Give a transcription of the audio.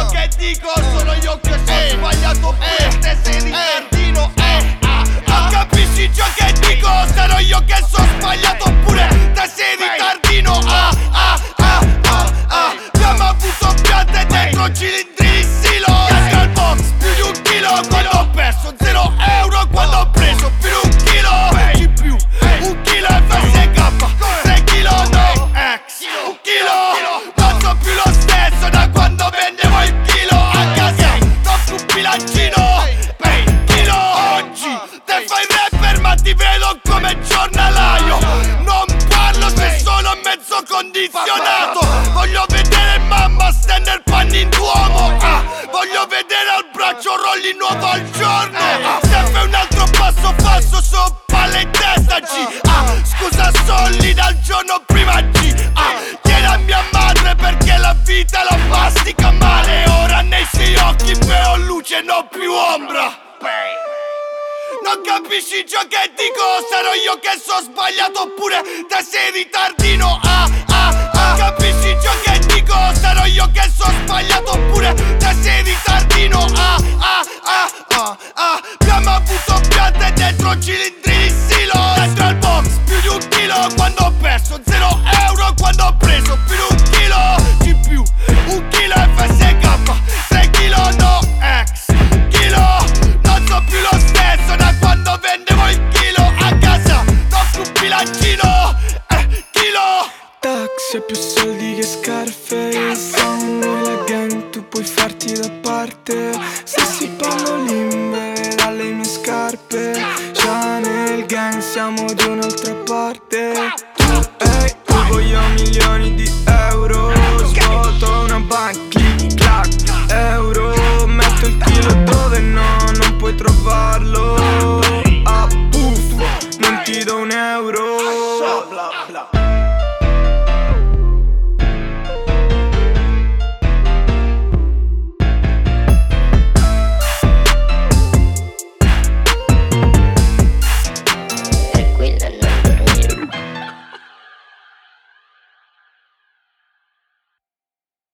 che dico, sono io che sono sbagliato pure, te sei ricardino. Non capisci ciò che dico, sarò io che sono sbagliato pure, te sei ritardino. Abbiamo avuto piante dentro cilindri di silo. Esco al box, più di 1 chilo quando ho perso, 0 euro quando ho preso più di 1 chilo. Di più, 1 chilo FSK, 3 chilo no ex, 1 chilo. Non so più lo stesso da quando vendevo il chilo. A casa non più bilancino, chilo. Oggi te fai rapper ma ti vedo come giornalaio. Non parlo se sono mezzo condizionato. Voglio vedere mamma stendere panni in duomo. Voglio vedere al braccio rolli nuovo al giorno. Se fai un altro passo falso so palle in testa G. Scusa soldi dal giorno prima G. Chiedi a mia madre perché la vita la mastica male. Ora nei suoi occhi veo luce non più ombra. Non capisci ciò che dico, sarò io che sono sbagliato oppure te sei ritardino. Non capisci ciò che dico, sarò io che sono sbagliato oppure te sei ritardino. Abbiamo avuto piante dentro cilindri di silo. Dentro al box, più di 1 chilo quando ho perso, 0 euro quando ho preso più di 1 chilo. Di più, 1 chilo FSK, 3 chilo no ex, chilo. Non so più lo stesso da quando vendevo il chilo. A casa non più bilancino, chilo. Taxi ha più soldi che Scarface. Siamo noi la gang, tu puoi farti da parte. Se si parlo limbe dalle mie scarpe. Chanel gang, siamo di un'altra parte. Io voglio milioni di euro. Svuoto una bank, click clack, euro. Metto il chilo dove no, non puoi trovarlo. Puff, non ti do 1 euro.